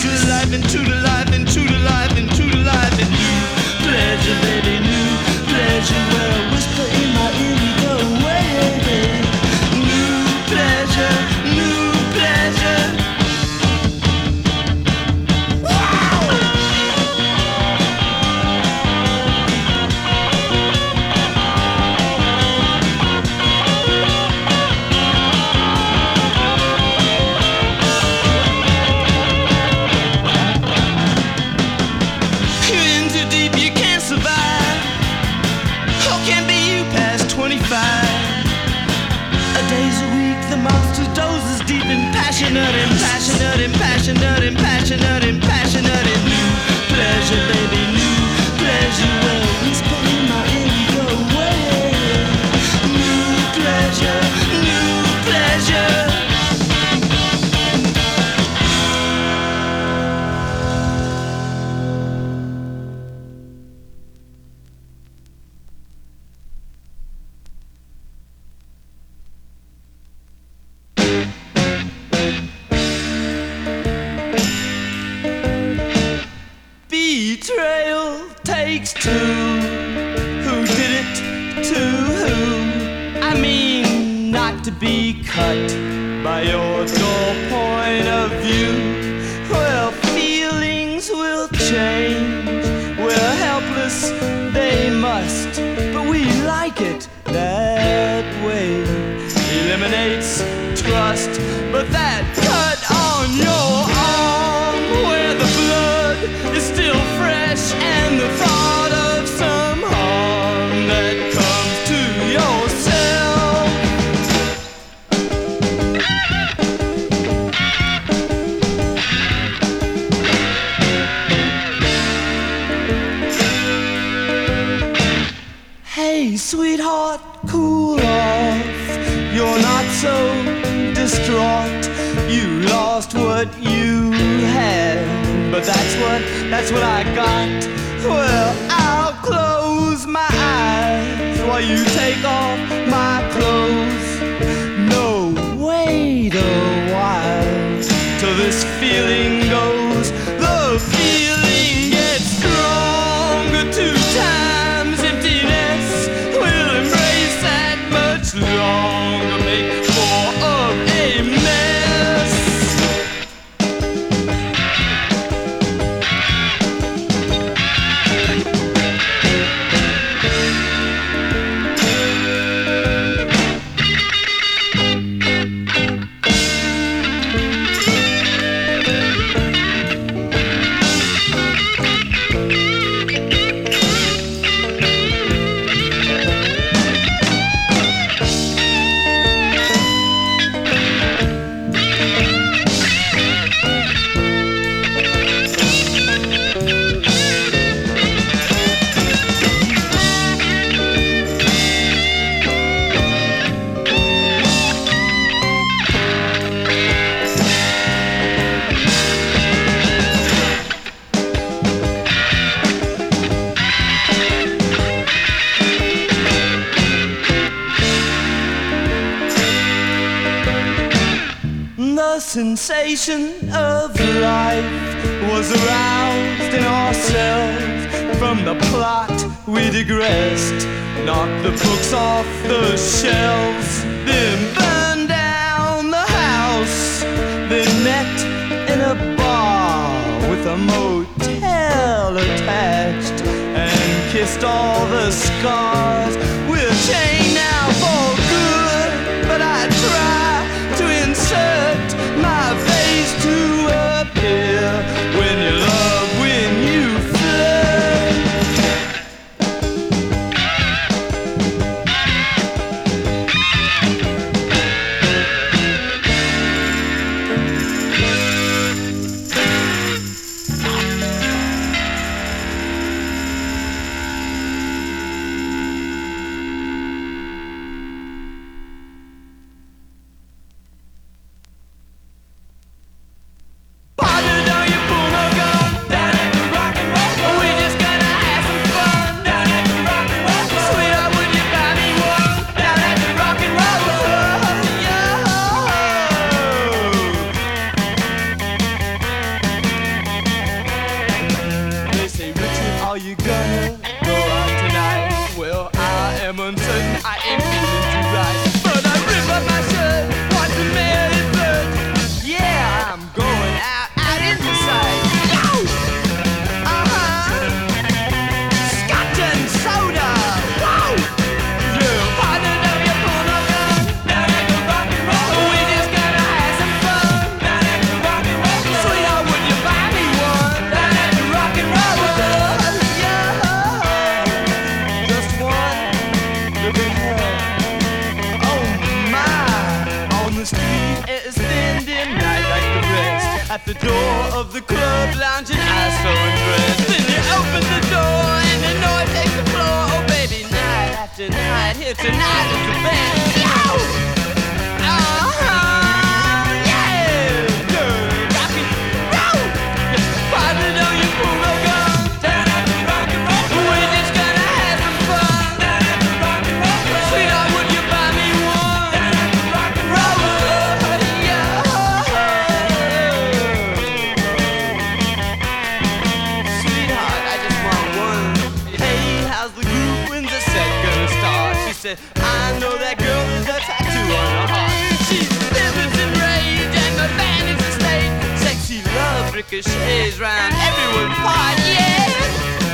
Sensation of life was aroused in ourselves. From the plot we digressed, knocked the books off the shelves, then burned down the house, then met in a bar with a motel attached, and kissed all the scars. We're chained now for good, but I try to insert my face to appear when you love, when you flirt. at the door of the club, lounging eyes so undressed. Then you open the door and the noise takes the floor. Oh baby, night after night, here tonight is the best. Yo! Yeah! Girl, rock it, roll! Partner, don't you pull no gun. Turn up the rock and roll. We're just gonna have some fun. Turn up the rock and roll. Sweetheart, would you buy me one? Turn up the rock and roll. Sweetheart, I just want one. Hey, how's the group? When's the set gonna start? She said, I know that girl with a tattoo on her heart. She lives in rage and the band is a stage. Sexy love ricochets round everyone's part, yeah.